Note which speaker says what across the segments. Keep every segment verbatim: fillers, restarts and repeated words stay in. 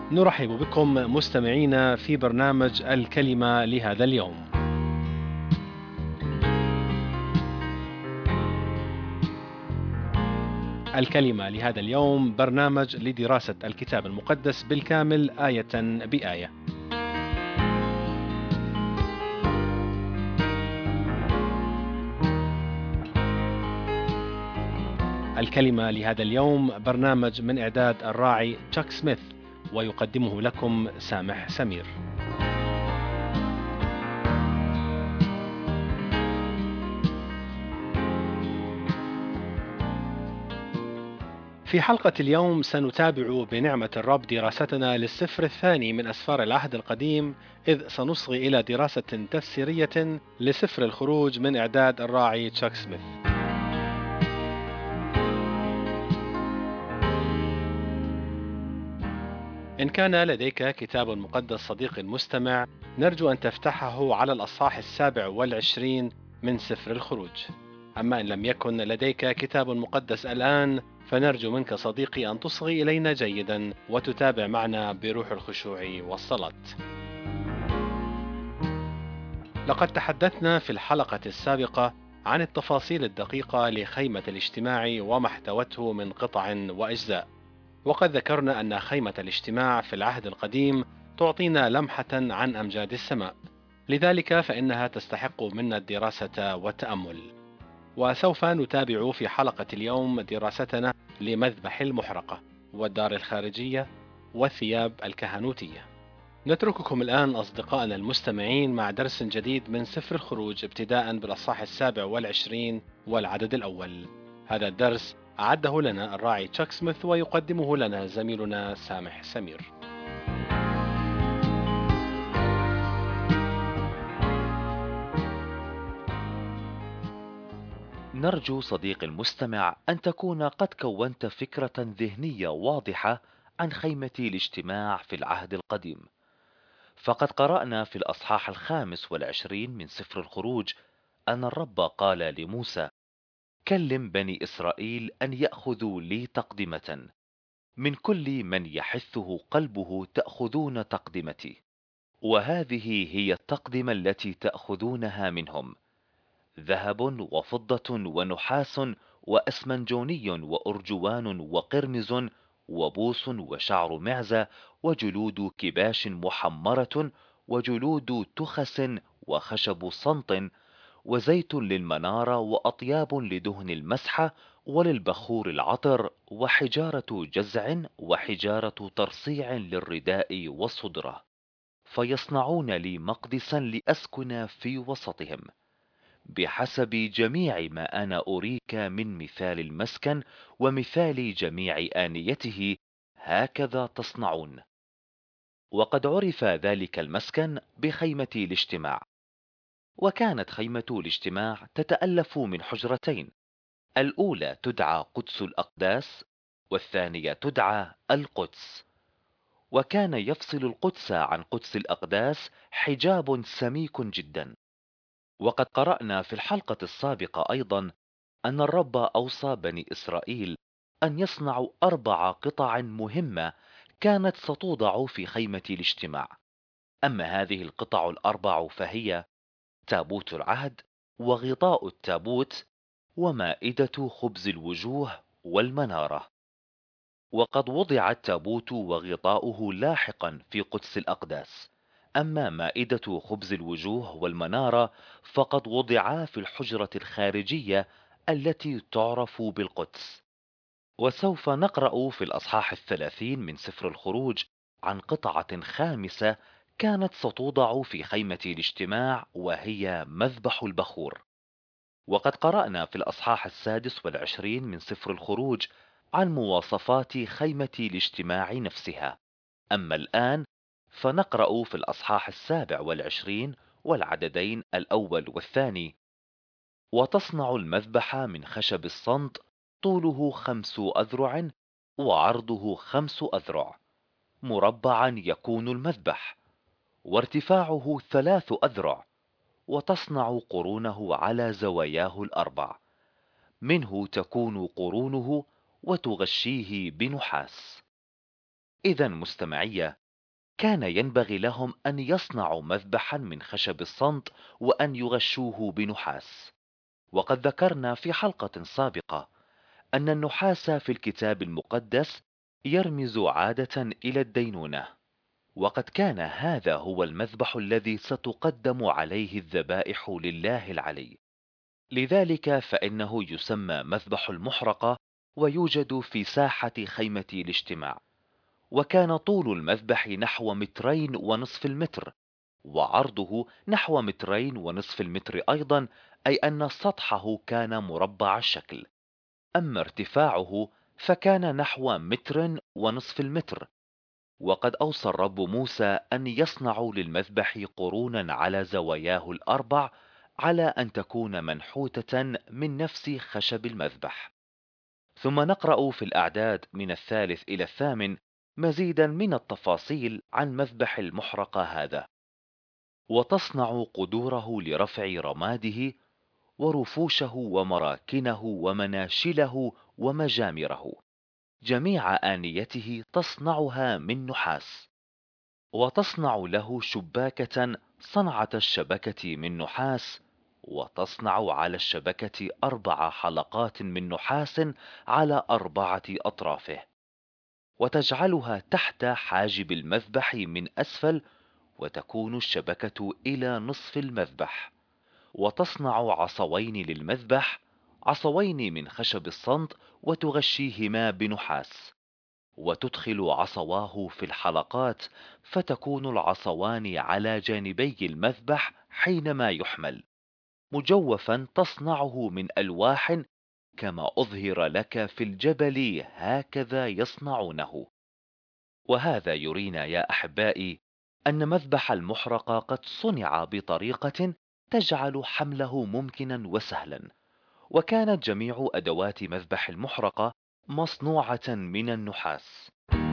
Speaker 1: نرحب بكم مستمعينا في برنامج الكلمة لهذا اليوم. الكلمة لهذا اليوم برنامج لدراسة الكتاب المقدس بالكامل آية بآية. الكلمة لهذا اليوم برنامج من إعداد الراعي تشاك سميث، ويقدمه لكم سامح سمير. في حلقة اليوم سنتابع بنعمة الرب دراستنا للسفر الثاني من أسفار العهد القديم، إذ سنصغي إلى دراسة تفسيرية لسفر الخروج من إعداد الراعي تشاك سميث. إن كان لديك كتاب مقدس صديقي المستمع، نرجو أن تفتحه على الأصحاح السابع والعشرين من سفر الخروج. أما إن لم يكن لديك كتاب مقدس الآن، فنرجو منك صديقي أن تصغي إلينا جيدا وتتابع معنا بروح الخشوع والصلاة. لقد تحدثنا في الحلقة السابقة عن التفاصيل الدقيقة لخيمة الاجتماع وما احتوته من قطع وأجزاء، وقد ذكرنا أن خيمة الاجتماع في العهد القديم تعطينا لمحة عن أمجاد السماء، لذلك فإنها تستحق منا الدراسة والتأمل. وسوف نتابع في حلقة اليوم دراستنا لمذبح المحرقة والدار الخارجية والثياب الكهنوتية. نترككم الآن أصدقائنا المستمعين مع درس جديد من سفر الخروج، ابتداء بالأصحاح السابع والعشرين والعدد الأول. هذا الدرس أعده لنا الراعي تشاك سميث، ويقدمه لنا زميلنا سامح سمير.
Speaker 2: نرجو صديقي المستمع أن تكون قد كونت فكرة ذهنية واضحة عن خيمة الاجتماع في العهد القديم. فقد قرأنا في الأصحاح الخامس والعشرين من سفر الخروج أن الرب قال لموسى: كلم بني إسرائيل أن يأخذوا لي تقدمة، من كل من يحثه قلبه تأخذون تقدمتي، وهذه هي التقدمة التي تأخذونها منهم: ذهب وفضة ونحاس وأسمنجوني وأرجوان وقرمز وبوص وشعر معزة وجلود كباش محمرة وجلود تخس وخشب صنط وزيت للمنارة وأطياب لدهن المسحة وللبخور العطر وحجارة جزع وحجارة ترصيع للرداء والصدرة، فيصنعون لي مقدسا لأسكن في وسطهم بحسب جميع ما أنا أريك من مثال المسكن ومثال جميع آنيته، هكذا تصنعون. وقد عرف ذلك المسكن بخيمة الاجتماع. وكانت خيمة الاجتماع تتألف من حجرتين، الأولى تدعى قدس الأقداس، والثانية تدعى القدس. وكان يفصل القدس عن قدس الأقداس حجاب سميك جدا. وقد قرأنا في الحلقة السابقة أيضا أن الرب أوصى بني إسرائيل أن يصنعوا أربع قطع مهمة كانت ستوضع في خيمة الاجتماع. أما هذه القطع الأربع فهي: تابوت العهد، وغطاء التابوت، ومائدة خبز الوجوه، والمنارة. وقد وضع التابوت وغطاؤه لاحقا في قدس الأقداس، أما مائدة خبز الوجوه والمنارة فقد وضعا في الحجرة الخارجية التي تعرف بالقدس. وسوف نقرأ في الأصحاح الثلاثين من سفر الخروج عن قطعة خامسة كانت ستوضع في خيمة الاجتماع، وهي مذبح البخور. وقد قرأنا في الأصحاح السادس والعشرين من سفر الخروج عن مواصفات خيمة الاجتماع نفسها. أما الآن فنقرأ في الأصحاح السابع والعشرين والعددين الأول والثاني: وتصنع المذبح من خشب الصمت، طوله خمس أذرع وعرضه خمس أذرع، مربعا يكون المذبح، وارتفاعه ثلاث أذرع، وتصنع قرونه على زواياه الأربع، منه تكون قرونه وتغشيه بنحاس. إذا مستمعية، كان ينبغي لهم أن يصنعوا مذبحا من خشب الصمت وأن يغشوه بنحاس. وقد ذكرنا في حلقة سابقة أن النحاس في الكتاب المقدس يرمز عادة إلى الدينونة، وقد كان هذا هو المذبح الذي ستقدم عليه الذبائح لله العلي. لذلك فإنه يسمى مذبح المحرقة، ويوجد في ساحة خيمة الاجتماع. وكان طول المذبح نحو مترين ونصف المتر، وعرضه نحو مترين ونصف المتر أيضا، أي أن سطحه كان مربع الشكل. أما ارتفاعه فكان نحو متر ونصف المتر. وقد أوصى الرب موسى أن يصنعوا للمذبح قرونا على زواياه الأربع، على أن تكون منحوتة من نفس خشب المذبح. ثم نقرأ في الأعداد من الثالث إلى الثامن مزيدا من التفاصيل عن مذبح المحرقة هذا. وتصنع قدوره لرفع رماده، ورفوشه ومراكنه ومناشله ومجامره، جميع آنيته تصنعها من نحاس. وتصنع له شباكة صنعة الشبكة من نحاس، وتصنع على الشبكة أربع حلقات من نحاس على أربعة أطرافه، وتجعلها تحت حاجب المذبح من أسفل، وتكون الشبكة إلى نصف المذبح. وتصنع عصوين للمذبح، عصوين من خشب الصمت، وتغشيهما بنحاس، وتدخل عصواه في الحلقات، فتكون العصوان على جانبي المذبح حينما يحمل. مجوفا تصنعه من ألواح، كما أظهر لك في الجبل هكذا يصنعونه. وهذا يرينا يا أحبائي أن مذبح المحرقة قد صنع بطريقة تجعل حمله ممكنا وسهلا. وكانت جميع أدوات مذبح المحرقة مصنوعة من النحاس.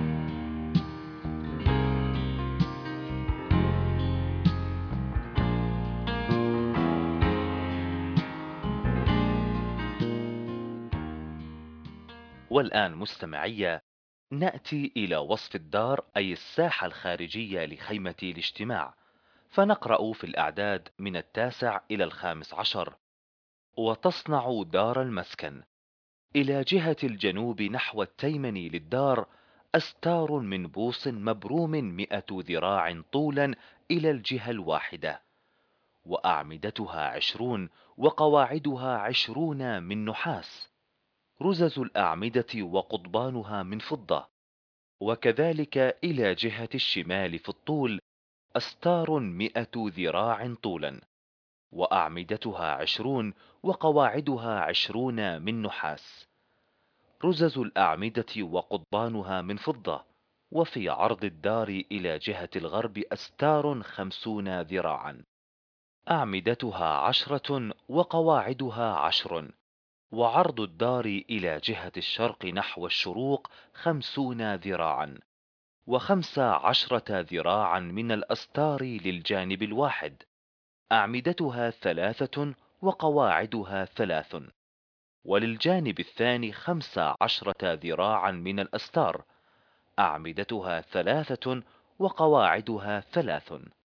Speaker 2: والآن مستمعي، نأتي إلى وصف الدار، أي الساحة الخارجية لخيمة الاجتماع. فنقرأ في الأعداد من التاسع إلى الخامس عشر: وتصنع دار المسكن إلى جهة الجنوب نحو التيمن للدار أستار من بوص مبروم مئة ذراع طولا إلى الجهة الواحدة، وأعمدتها عشرون، وقواعدها عشرون من نحاس. رزز الأعمدة وقضبانها من فضة. وكذلك إلى جهة الشمال في الطول أستار مئة ذراع طولا، وأعمدتها عشرون، وقواعدها عشرون من نحاس. رزز الأعمدة وقضبانها من فضة. وفي عرض الدار إلى جهة الغرب أستار خمسون ذراعا، أعمدتها عشرة، وقواعدها عشر. وعرض الدار إلى جهة الشرق نحو الشروق خمسون ذراعا، وخمس عشرة ذراعا من الأستار للجانب الواحد. أعمدتها ثلاثة، وقواعدها ثلاث. وللجانب الثاني خمس عشرة ذراعا من الأستار، أعمدتها ثلاثة، وقواعدها ثلاث.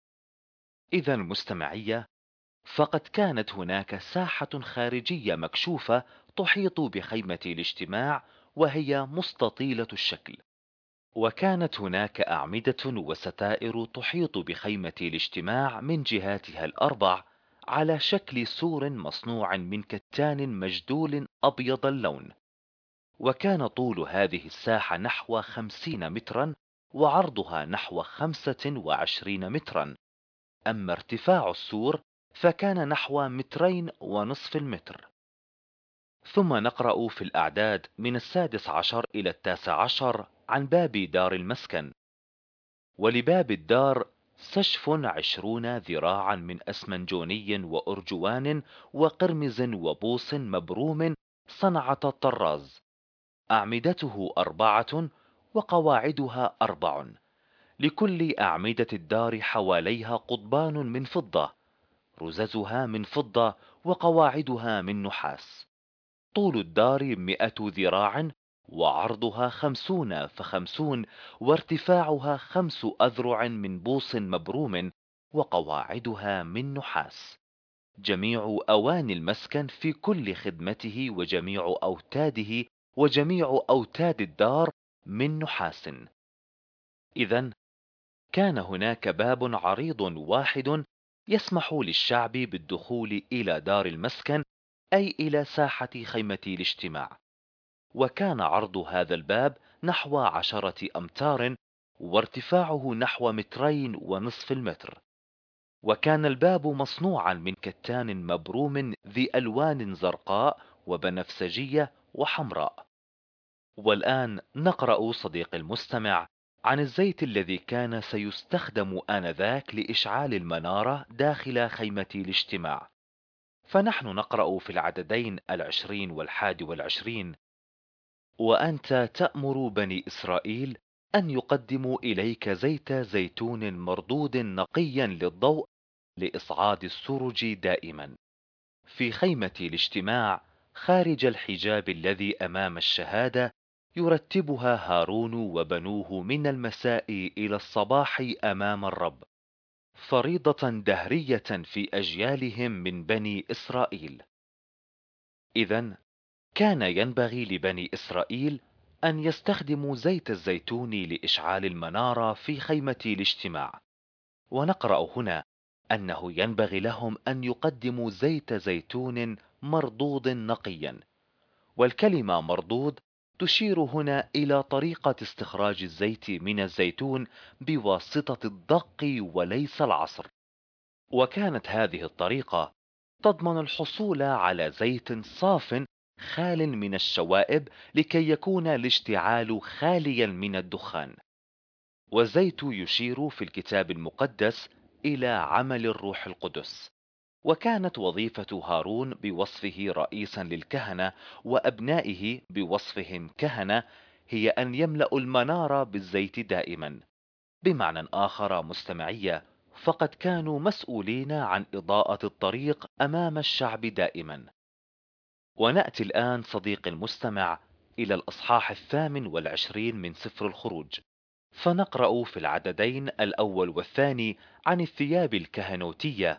Speaker 2: إذا مستمعية، فقد كانت هناك ساحة خارجية مكشوفة تحيط بخيمة الاجتماع، وهي مستطيلة الشكل. وكانت هناك أعمدة وستائر تحيط بخيمة الاجتماع من جهاتها الأربع، على شكل سور مصنوع من كتان مجدول أبيض اللون. وكان طول هذه الساحة نحو خمسين مترا، وعرضها نحو خمسة وعشرين مترا. أما ارتفاع السور فكان نحو مترين ونصف المتر. ثم نقرأ في الأعداد من السادس عشر إلى التاسع عشر عن باب دار المسكن. ولباب الدار سشف عشرون ذراعا من أسمنجوني وأرجوان وقرمز وبوص مبروم صنعة الطراز. أعمدته أربعة، وقواعدها أربع. لكل أعمدة الدار حواليها قضبان من فضة، رززها من فضة، وقواعدها من نحاس. طول الدار مئة ذراع، وعرضها خمسون فخمسون، وارتفاعها خمس أذرع من بوص مبروم، وقواعدها من نحاس. جميع أواني المسكن في كل خدمته وجميع أوتاده وجميع أوتاد الدار من نحاس. إذن كان هناك باب عريض واحد يسمح للشعب بالدخول إلى دار المسكن، أي إلى ساحة خيمة الاجتماع. وكان عرض هذا الباب نحو عشرة أمتار، وارتفاعه نحو مترين ونصف المتر. وكان الباب مصنوعا من كتان مبروم ذي ألوان زرقاء وبنفسجية وحمراء. والآن نقرأ صديقي المستمع عن الزيت الذي كان سيستخدم آنذاك لإشعال المنارة داخل خيمة الاجتماع. فنحن نقرأ في العددين العشرين والحادي والعشرين: وأنت تأمر بني إسرائيل أن يقدموا إليك زيت زيتون مردود نقيا للضوء لإصعاد السرج دائما في خيمة الاجتماع خارج الحجاب الذي أمام الشهادة، يرتبها هارون وبنوه من المساء إلى الصباح أمام الرب، فريضة دهرية في أجيالهم من بني إسرائيل. إذن كان ينبغي لبني إسرائيل أن يستخدموا زيت الزيتون لإشعال المنارة في خيمة الاجتماع. ونقرأ هنا أنه ينبغي لهم أن يقدموا زيت زيتون مردود نقيا. والكلمة مردود تشير هنا إلى طريقة استخراج الزيت من الزيتون بواسطة الدق وليس العصر. وكانت هذه الطريقة تضمن الحصول على زيت صاف خال من الشوائب لكي يكون الاشتعال خاليا من الدخان. والزيت يشير في الكتاب المقدس إلى عمل الروح القدس. وكانت وظيفة هارون بوصفه رئيسا للكهنة وأبنائه بوصفهم كهنة هي أن يملأوا المنارة بالزيت دائما. بمعنى آخر مستمعية، فقد كانوا مسؤولين عن إضاءة الطريق أمام الشعب دائما. ونأتي الآن صديقي المستمع إلى الأصحاح الثامن والعشرين من سفر الخروج، فنقرأ في العددين الأول والثاني عن الثياب الكهنوتية: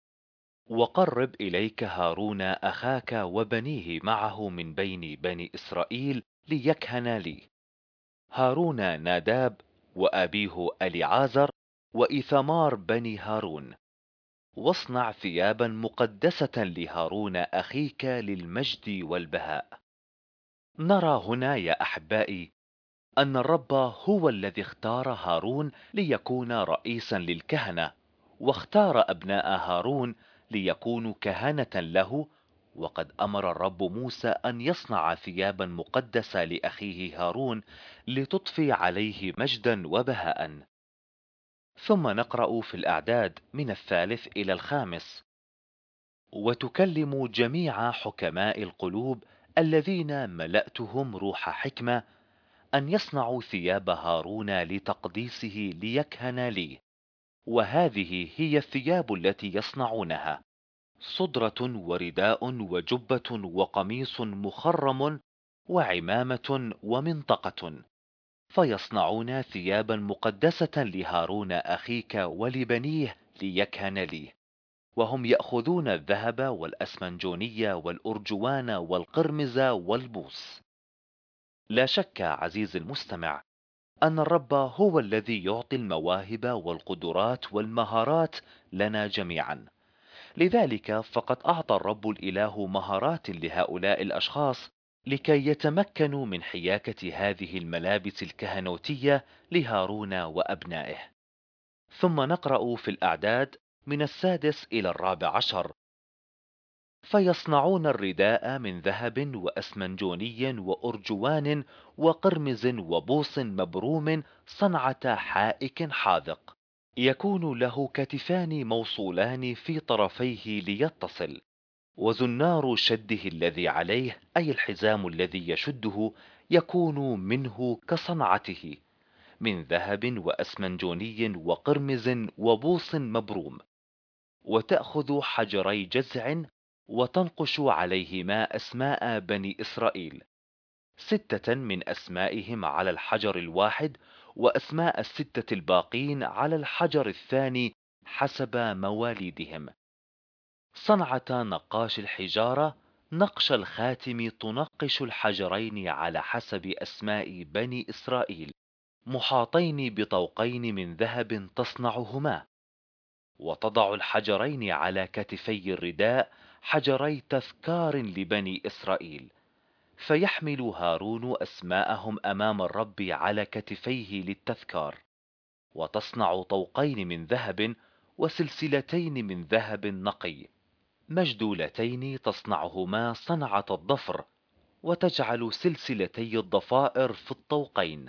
Speaker 2: وقرب إليك هارون أخاك وبنيه معه من بين بني إسرائيل ليكهن لي، هارون ناداب وأبيه أليعازر وإيثمار بني هارون. واصنع ثيابا مقدسة لهارون أخيك للمجد والبهاء. نرى هنا يا أحبائي أن الرب هو الذي اختار هارون ليكون رئيسا للكهنة، واختار أبناء هارون ليكونوا كهنة له. وقد أمر الرب موسى أن يصنع ثيابا مقدسة لأخيه هارون لتضفي عليه مجدا وبهاء. ثم نقرأ في الأعداد من الثالث إلى الخامس: وتكلم جميع حكماء القلوب الذين ملأتهم روح حكمة أن يصنعوا ثياب هارون لتقديسه ليكهن لي. وهذه هي الثياب التي يصنعونها: صدرة ورداء وجبة وقميص مخرم وعمامة ومنطقة. فيصنعون ثيابا مقدسة لهارون أخيك ولبنيه ليكهن لي. وهم يأخذون الذهب والأسمنجونية والأرجوان والقرمز والبوص. لا شك عزيزي المستمع أن الرب هو الذي يعطي المواهب والقدرات والمهارات لنا جميعا. لذلك فقد أعطى الرب الإله مهارات لهؤلاء الأشخاص لكي يتمكنوا من حياكة هذه الملابس الكهنوتية لهارون وأبنائه. ثم نقرأ في الأعداد من السادس إلى الرابع عشر: فيصنعون الرداء من ذهب وأسمنجوني وأرجوان وقرمز وبوص مبروم صنعة حائك حاذق، يكون له كتفان موصولان في طرفيه ليتصل، وزنار شده الذي عليه أي الحزام الذي يشده يكون منه كصنعته من ذهب وأسمنجوني وقرمز وبوص مبروم. وتأخذ حجري جزع وتنقش عليهما أسماء بني إسرائيل، ستة من أسمائهم على الحجر الواحد، وأسماء الستة الباقين على الحجر الثاني حسب مواليدهم. صنعة نقاش الحجارة: نقش الخاتم تنقش الحجرين على حسب أسماء بني إسرائيل، محاطين بطوقين من ذهب تصنعهما، وتضع الحجرين على كتفي الرداء حجري تذكار لبني إسرائيل، فيحمل هارون أسماءهم أمام الرب على كتفيه للتذكار. وتصنع طوقين من ذهب وسلسلتين من ذهب نقي مجدولتين تصنعهما صنعة الضفر، وتجعل سلسلتي الضفائر في الطوقين.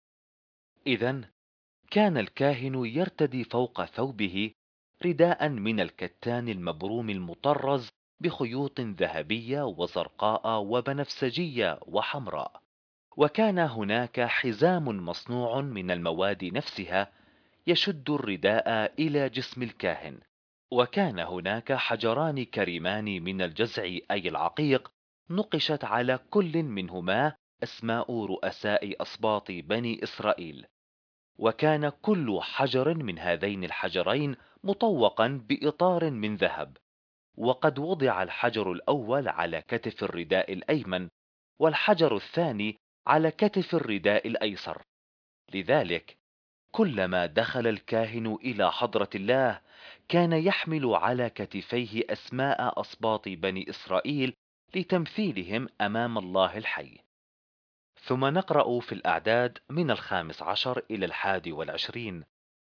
Speaker 2: إذن كان الكاهن يرتدي فوق ثوبه رداء من الكتان المبروم المطرز بخيوط ذهبية وزرقاء وبنفسجية وحمراء، وكان هناك حزام مصنوع من المواد نفسها يشد الرداء إلى جسم الكاهن، وكان هناك حجران كريمان من الجزع أي العقيق نقشت على كل منهما أسماء رؤساء أسباط بني إسرائيل، وكان كل حجر من هذين الحجرين مطوقا بإطار من ذهب. وقد وضع الحجر الأول على كتف الرداء الأيمن، والحجر الثاني على كتف الرداء الأيسر. لذلك كلما دخل الكاهن إلى حضرة الله كان يحمل على كتفيه أسماء أسباط بني إسرائيل لتمثيلهم أمام الله الحي. ثم نقرأ في الأعداد من الخامس عشر إلى الحادي والعشرين: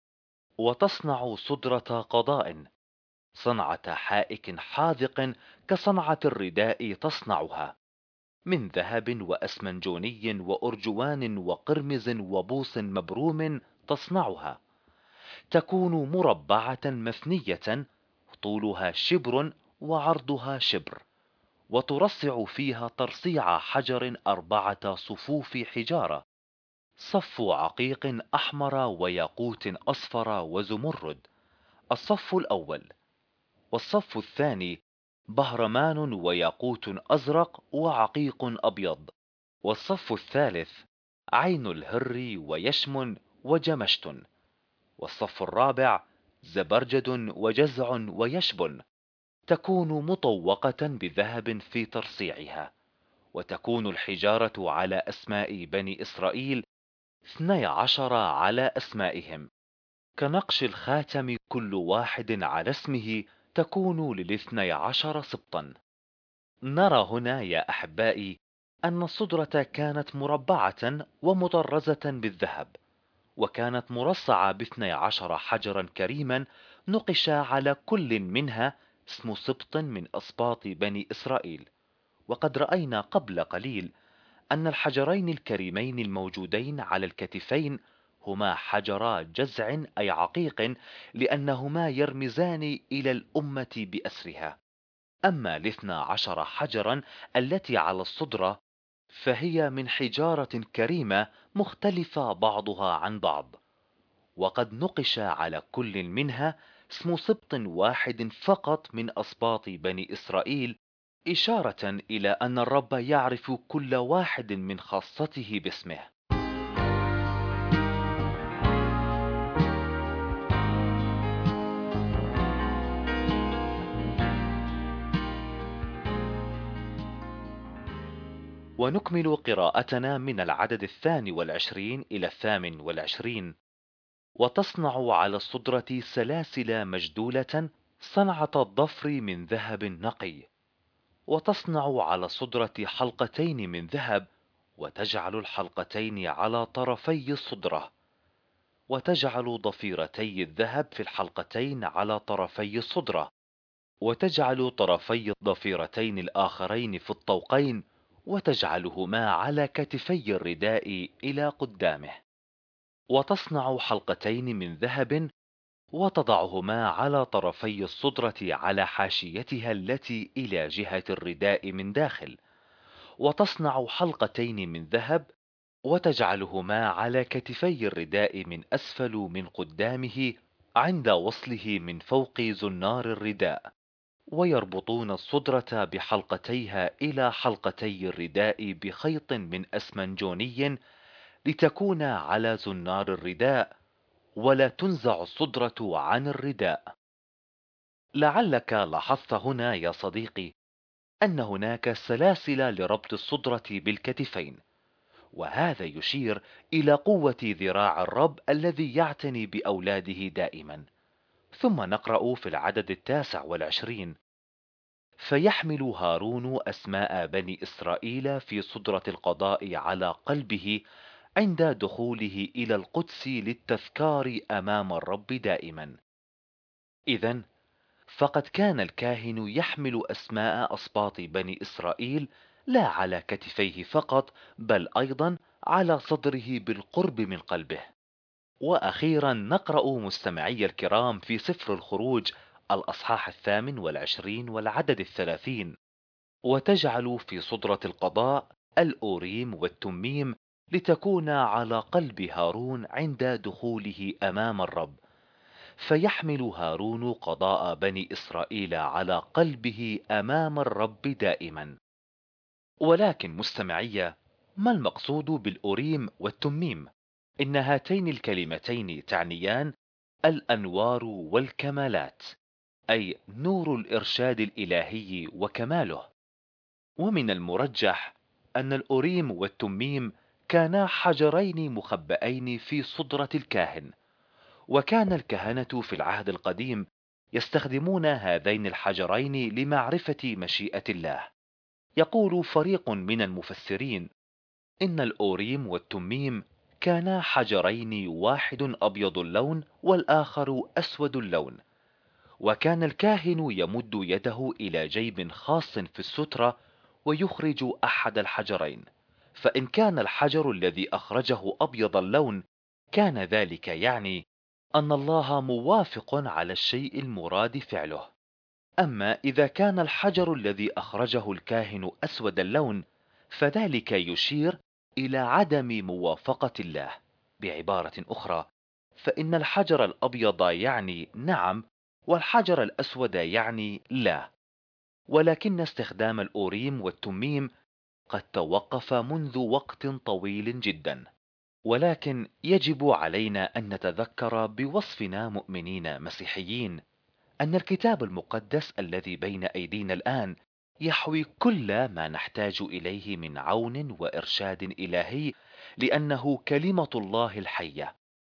Speaker 2: وتصنع صدرة قضاء، صنعة حائك حاذق كصنعة الرداء تصنعها، من ذهب وأسمنجوني وأرجوان وقرمز وبوص مبروم تصنعها، تكون مربعة مثنية، طولها شبر وعرضها شبر، وترصع فيها ترصيع حجر أربعة صفوف حجارة، صف عقيق أحمر وياقوت أصفر وزمرد، الصف الأول. والصف الثاني بهرمان وياقوت أزرق وعقيق أبيض. والصف الثالث عين الهر ويشم وجمشت. والصف الرابع زبرجد وجزع ويشبن، تكون مطوقة بذهب في ترصيعها، وتكون الحجارة على أسماء بني إسرائيل اثني عشر على أسمائهم، كنقش الخاتم كل واحد على اسمه، تكون للاثني عشر سبطا. نرى هنا يا أحبائي أن الصدرة كانت مربعة ومطرزة بالذهب، وكانت مرصعة باثني عشر حجرا كريما نقش على كل منها اسم سبط من أسباط بني إسرائيل. وقد رأينا قبل قليل أن الحجرين الكريمين الموجودين على الكتفين هما حجرا جزع أي عقيق، لأنهما يرمزان إلى الأمة بأسرها. أما الاثنى عشر حجرا التي على الصدرة فهي من حجارة كريمة مختلفة بعضها عن بعض، وقد نقش على كل منها اسم سبط واحد فقط من أسباط بني إسرائيل، إشارة إلى أن الرب يعرف كل واحد من خاصته باسمه. ونكمل قراءتنا من العدد الثاني والعشرين إلى الثامن والعشرين: وتصنع على الصدرة سلاسل مجدولة صنعة الضفر من ذهب نقي، وتصنع على الصدرة حلقتين من ذهب، وتجعل الحلقتين على طرفي الصدرة، وتجعل ضفيرتي الذهب في الحلقتين على طرفي الصدرة، وتجعل طرفي الضفيرتين الآخرين في الطوقين، وتجعلهما على كتفي الرداء إلى قدامه. وتصنع حلقتين من ذهب وتضعهما على طرفي الصدرة على حاشيتها التي إلى جهة الرداء من داخل، وتصنع حلقتين من ذهب وتجعلهما على كتفي الرداء من أسفل من قدامه عند وصله من فوق زنار الرداء، ويربطون الصدرة بحلقتيها إلى حلقتي الرداء بخيط من أسمنجوني لتكون على زنار الرداء، ولا تنزع الصدرة عن الرداء. لعلك لاحظت هنا يا صديقي أن هناك سلاسل لربط الصدرة بالكتفين، وهذا يشير إلى قوة ذراع الرب الذي يعتني بأولاده دائما. ثم نقرأ في العدد التاسع والعشرين: فيحمل هارون أسماء بني إسرائيل في صدرة القضاء على قلبه عند دخوله إلى القدس للتذكار أمام الرب دائما. إذن فقد كان الكاهن يحمل أسماء أسباط بني إسرائيل لا على كتفيه فقط، بل أيضا على صدره بالقرب من قلبه. وأخيرا نقرأ مستمعي الكرام في سفر الخروج الأصحاح الثامن والعشرين والعدد الثلاثين: وتجعل في صدرة القضاء الأوريم والتميم لتكون على قلب هارون عند دخوله أمام الرب، فيحمل هارون قضاء بني إسرائيل على قلبه أمام الرب دائما. ولكن مستمعي، ما المقصود بالأوريم والتميم؟ إن هاتين الكلمتين تعنيان الأنوار والكمالات، أي نور الإرشاد الإلهي وكماله. ومن المرجح أن الأوريم والتميم كانا حجرين مخبئين في صدرة الكاهن، وكان الكهنة في العهد القديم يستخدمون هذين الحجرين لمعرفة مشيئة الله. يقول فريق من المفسرين إن الأوريم والتميم كانا حجرين، واحد أبيض اللون والآخر أسود اللون، وكان الكاهن يمد يده إلى جيب خاص في السترة ويخرج أحد الحجرين، فإن كان الحجر الذي أخرجه أبيض اللون كان ذلك يعني أن الله موافق على الشيء المراد فعله. أما إذا كان الحجر الذي أخرجه الكاهن أسود اللون فذلك يشير إلى عدم موافقة الله. بعبارة أخرى، فإن الحجر الأبيض يعني نعم، والحجر الأسود يعني لا. ولكن استخدام الأوريم والتميم قد توقف منذ وقت طويل جدا، ولكن يجب علينا أن نتذكر بوصفنا مؤمنين مسيحيين أن الكتاب المقدس الذي بين أيدينا الآن يحوي كل ما نحتاج إليه من عون وإرشاد إلهي، لأنه كلمة الله الحية.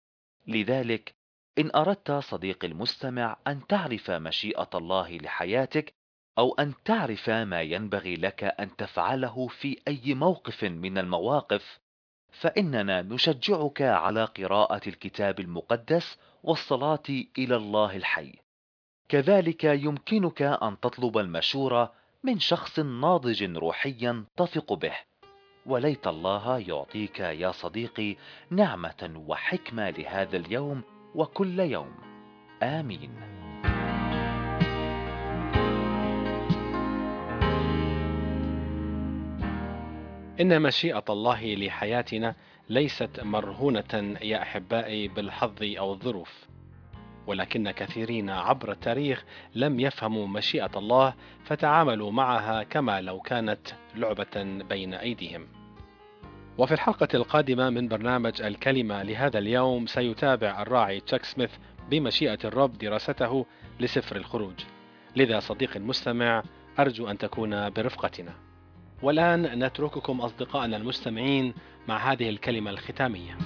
Speaker 2: لذلك إن أردت صديقي المستمع أن تعرف مشيئة الله لحياتك، أو أن تعرف ما ينبغي لك أن تفعله في أي موقف من المواقف، فإننا نشجعك على قراءة الكتاب المقدس والصلاة إلى الله الحي. كذلك يمكنك أن تطلب المشورة من شخص ناضج روحيا تثق به. وليت الله يعطيك يا صديقي نعمة وحكمة لهذا اليوم وكل يوم. آمين.
Speaker 1: إن مشيئة الله لحياتنا ليست مرهونة يا أحبائي بالحظ أو الظروف، ولكن كثيرين عبر التاريخ لم يفهموا مشيئة الله فتعاملوا معها كما لو كانت لعبة بين أيديهم. وفي الحلقة القادمة من برنامج الكلمة لهذا اليوم سيتابع الراعي تشاك سميث بمشيئة الرب دراسته لسفر الخروج. لذا صديقي المستمع، أرجو أن تكون برفقتنا. والآن نترككم أصدقائنا المستمعين مع هذه الكلمة الختامية.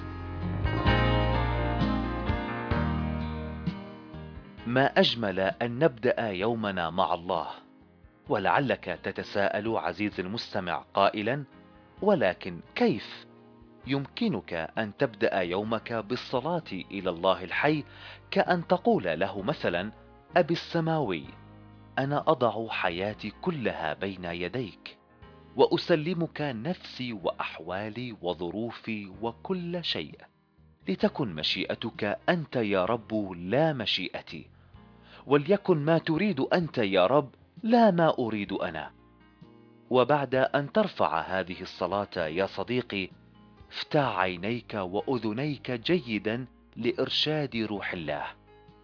Speaker 2: ما أجمل أن نبدأ يومنا مع الله. ولعلك تتساءل عزيزي المستمع قائلا: ولكن كيف؟ يمكنك أن تبدأ يومك بالصلاة إلى الله الحي، كأن تقول له مثلا: أبي السماوي، أنا أضع حياتي كلها بين يديك، وأسلمك نفسي وأحوالي وظروفي وكل شيء، لتكن مشيئتك أنت يا رب لا مشيئتي، وليكن ما تريد أنت يا رب لا ما أريد أنا. وبعد أن ترفع هذه الصلاة يا صديقي، افتح عينيك وأذنيك جيدا لإرشاد روح الله.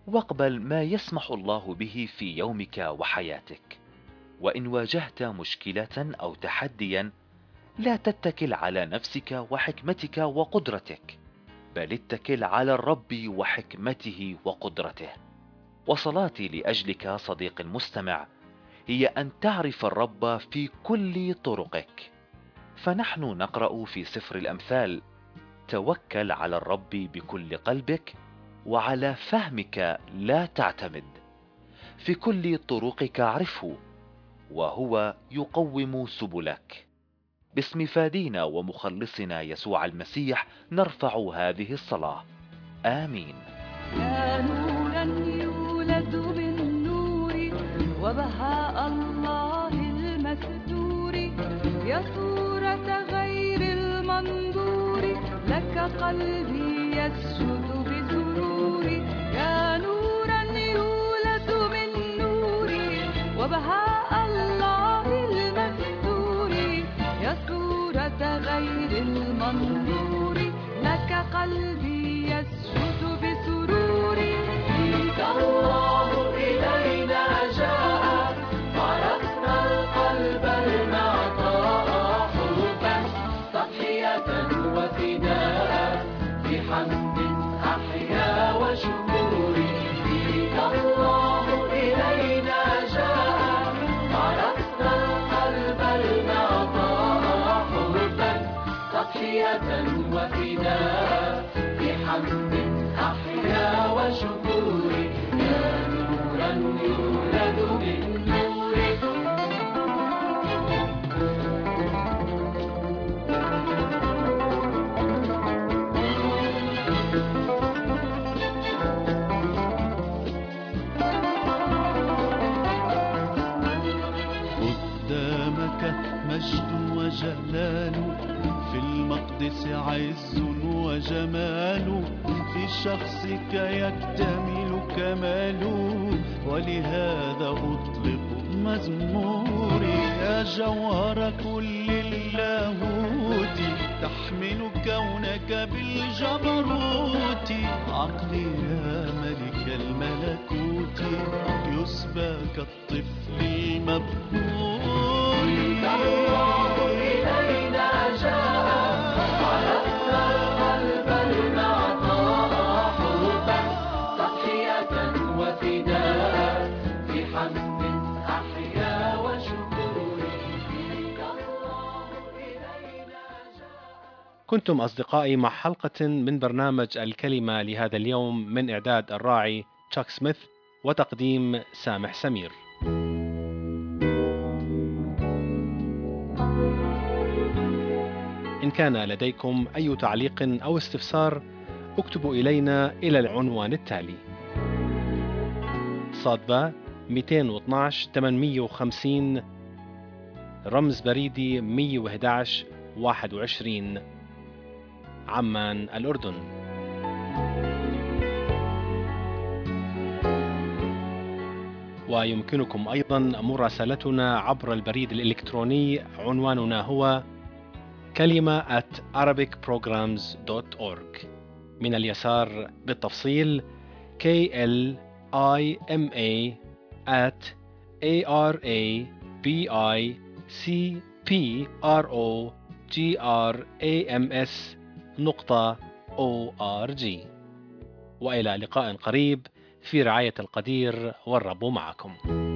Speaker 2: واقبل ما يسمح الله به في يومك وحياتك. وإن واجهت مشكلة أو تحديا، لا تتكل على نفسك وحكمتك وقدرتك، بل اتكل على الرب وحكمته وقدرته. وصلاتي لأجلك صديقي المستمع هي أن تعرف الرب في كل طرقك. فنحن نقرأ في سفر الأمثال: توكل على الرب بكل قلبك، وعلى فهمك لا تعتمد، في كل طرقك اعرفه، وهو يقوم سبلك. باسم فادينا ومخلصنا يسوع المسيح نرفع هذه الصلاة. آمين.
Speaker 3: يا نورا يولد بالنور، وبهاء الله المستور، يا صورة غير المنظور، لك قلبي يسجد بسرور. يا نورا يولد بالنور، وبهاء الله المستور، يا صورة غير المنظور، لك قلبي يسجد بسرور. فيك الله إلينا جاء، عرفنا القلب المعطاء، حبا تضحية وفداء، في حمد أحيا وشكور. فيك الله إلينا جاء، عرفنا القلب المعطاء، حبا تضحية وفداء، في حمد أحيا وشكور. يا نورا يولد بالنور.
Speaker 4: قدامك مجد وجلال، في المقدس عز وجمال، في شخصك يكتمل كمال، ولهذا أطلق مزموري. يا جوهر كل اللاهوت، تحمل كونك بالجبروت، عقلي يا ملك الملكوت، يسبى كالطفل المبهور.
Speaker 3: الله إلينا جاء، عرفنا القلب المعطاء، حبا تضحية وفداء، في حمد أحيا وشكور. فيك الله إلينا جاء.
Speaker 1: كنتم أصدقائي مع حلقة من برنامج الكلمة لهذا اليوم، من إعداد الراعي تشاك سميث وتقديم سامح سمير. إن كان لديكم أي تعليق أو استفسار، اكتبوا إلينا إلى العنوان التالي: صادبة مئتين واثناشر ثمانمئة وخمسين، رمز بريدي مئة وأحد عشر واحد وعشرين، عمان، الأردن. ويمكنكم أيضا مراسلتنا عبر البريد الإلكتروني، عنواننا هو كلمة at arabic programs dot org. من اليسار بالتفصيل K L I M A at A R A B I C P R O G R A M S نقطة O R G. وإلى لقاء قريب في رعاية القدير، والرب معكم.